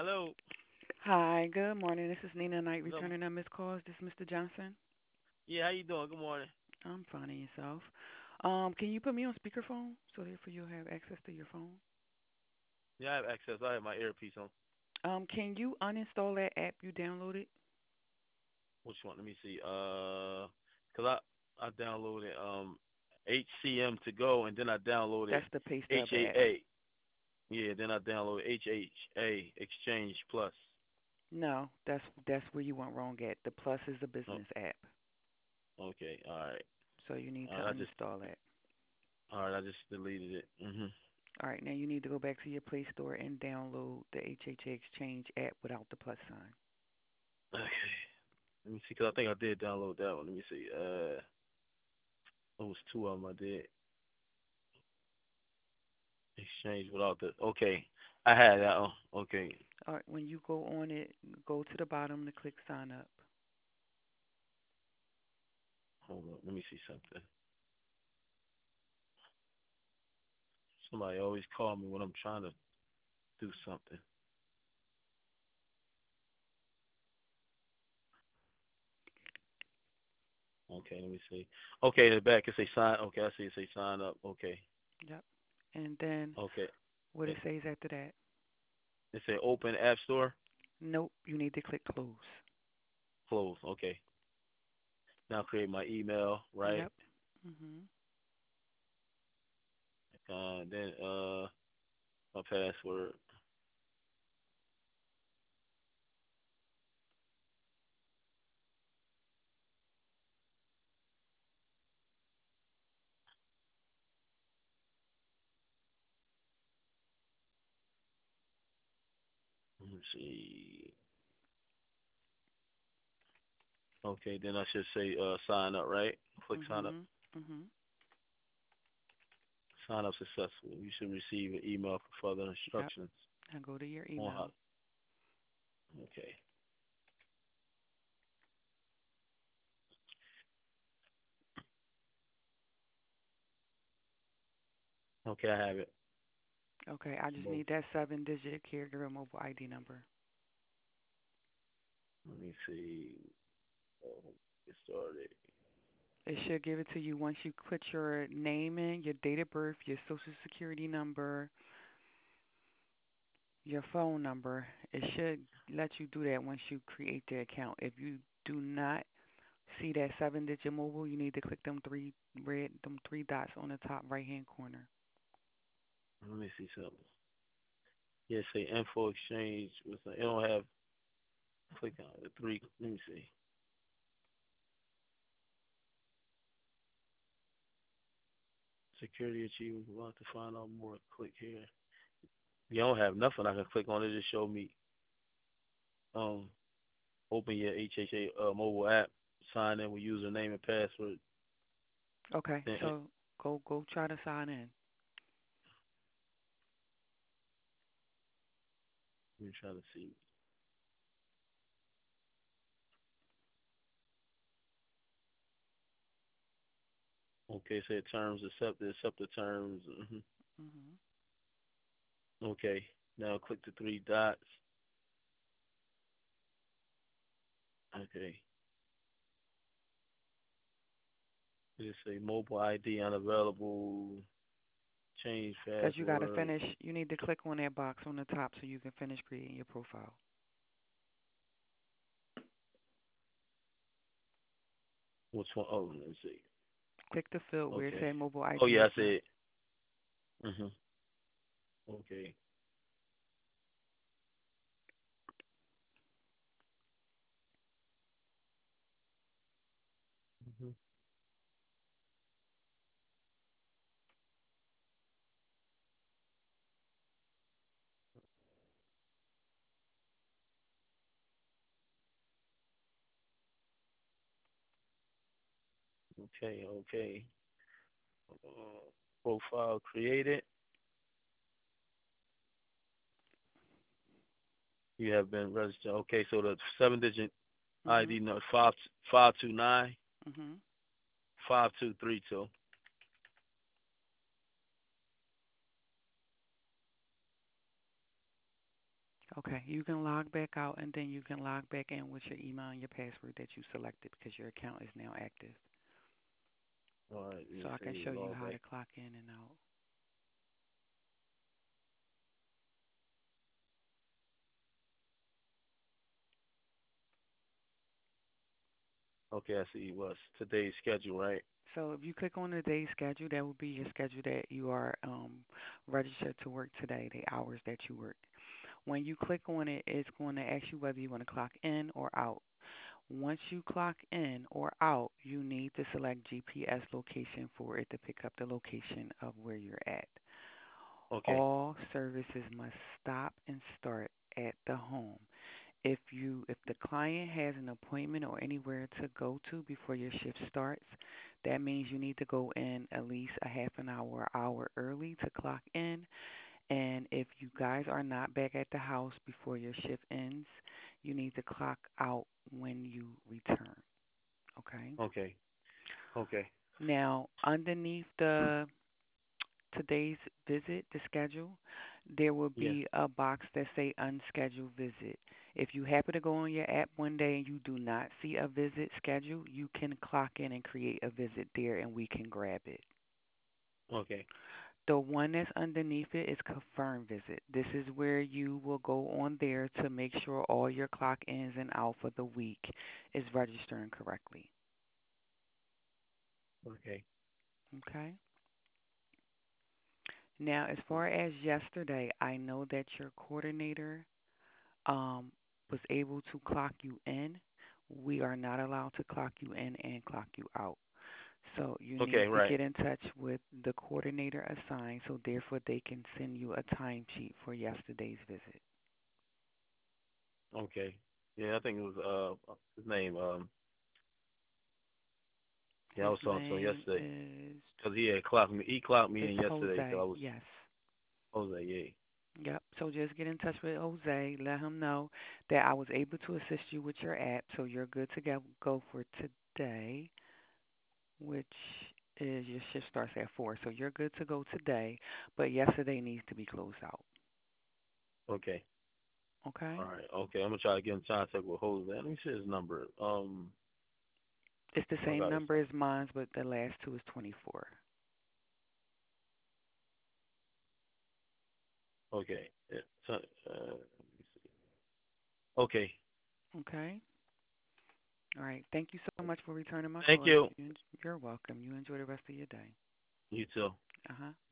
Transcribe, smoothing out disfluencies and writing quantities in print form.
Hello. Hi, good morning. This is Nina Knight Good. returning on Miss calls. This is Mr. Johnson. Yeah, how you doing? Good morning. I'm fine and yourself. Can you put me on speakerphone so therefore you'll have access to your phone? Yeah, I have access. I have my earpiece on. Can you uninstall that app you downloaded? Which one? Let me see. Cause I downloaded HCM to go, and then I downloaded That's the Pay Stub app. HAA. Yeah, then I downloaded HHA Exchange Plus. No, that's where you went wrong at. The Plus is a Oh, business app, okay. All right. so you need All to right. I just uninstall that. all right. I just deleted it. All right, now you need to go back to your Play Store and download the HHA Exchange app without the plus sign. Okay. Let me see. Cause I think I did download that one. Let me see. It was two of them I did. Exchange without the. Okay. I had that one. Okay. All right, when you go on it, go to the bottom to click sign up. Hold on, let me see something. Somebody always call me when I'm trying to do something. Okay, let me see. Okay, in the back it say sign. Okay, I see it say sign up. Okay, Yep. And then okay. what Eh, it says after that? It say open App Store. Nope, you need to click close. Close. Okay. Now create my email. Right. Yep. Mhm. Then my password. Let me see. Okay, then I should say sign up. Right. Click sign up. Mhm. Mhm. Sign up successfully. You should receive an email for further Yep. instructions Now go to your on how. email. Okay. Okay, I have it. Okay, I just Both. need that 7-digit caregiver mobile ID number. Let me see. Get started. It should give it to you once you put your name in, your date of birth, your social security number, your phone number. It should let you do that once you create the account. If you do not see that 7-digit mobile, you need to click them three dots on the top right hand corner. Let me see something. Yeah, say info exchange. It don't have. Click on the three. Let me see. Security achievement. Want to find out more? Click here. You don't have nothing. I can click on it. Just show me. Um, open your HHA mobile app. Sign in with username and password. Okay, Then so go try to sign in. let me try to see. Okay, say terms accepted. Accept the terms. Mhm. Okay. Now click the three dots. Okay. Just say mobile ID unavailable. Change Because you got to password. finish, you need to click on that box on the top so you can finish creating your profile. Which one? Oh, let me see. Click the field where it Okay. said mobile Oh ID yeah, is I see not. it. Okay. hmm Okay. Okay. Profile created. You have been registered. Okay, so the seven-digit ID Mhm. number 529 Mhm. 5232. Okay, you can log back out and then you can log back in with your email and your password that you selected because your account is now active. All right, let So me I can see. show you Log how back. to clock in and out. Okay, I see what's today's schedule, right? So if you click on the day schedule, that will be your schedule that you are registered to work today, the hours that you work. When you click on it, it's going to ask you whether you want to clock in or out. Once you clock in or out, you need to select GPS location for it to pick up the location of where you're at. Okay. All services must stop and start at the home. If the client has an appointment or anywhere to go to before your shift starts, that means you need to go in at least a half an hour or hour early to clock in. And if you guys are not back at the house before your shift ends, you need to clock out when you return. Okay? Okay. Okay. Now, underneath the today's visit, the schedule, there will Yeah. be a box that say unscheduled visit. If you happen to go on your app one day and you do not see a visit schedule, you can clock in and create a visit there and we can grab it. Okay. The one that's underneath it is confirm visit. This is where you will go on there to make sure all your clock ins and out for the week is registering correctly. Okay. Okay? Now, as far as yesterday, I know that your coordinator was able to clock you in. We are not allowed to clock you in and clock you out. So you need Okay. to Right. get in touch with the coordinator assigned so therefore they can send you a timesheet for yesterday's visit. Okay. Yeah, I think it was his name. Yeah, I His was talking to him name yesterday is because he had clocked me. He clocked me it's in yesterday because I Jose. was Yes. Jose. Yeah. Yep. So just get in touch with Jose. Let him know that I was able to assist you with your app, so you're good to go for today, which is your shift starts at 4. So you're good to go today, but yesterday needs to be closed out. Okay. Okay? All right. Okay. I'm gonna try to get in contact with Jose. Let me see his number. It's the I same got his. number as mine, but the last two is 24. Okay. Yeah. So, let me see. Okay. Okay? All right. Thank you so much for returning my Thank call. you. You're welcome. You enjoy the rest of your day. You too. Uh-huh.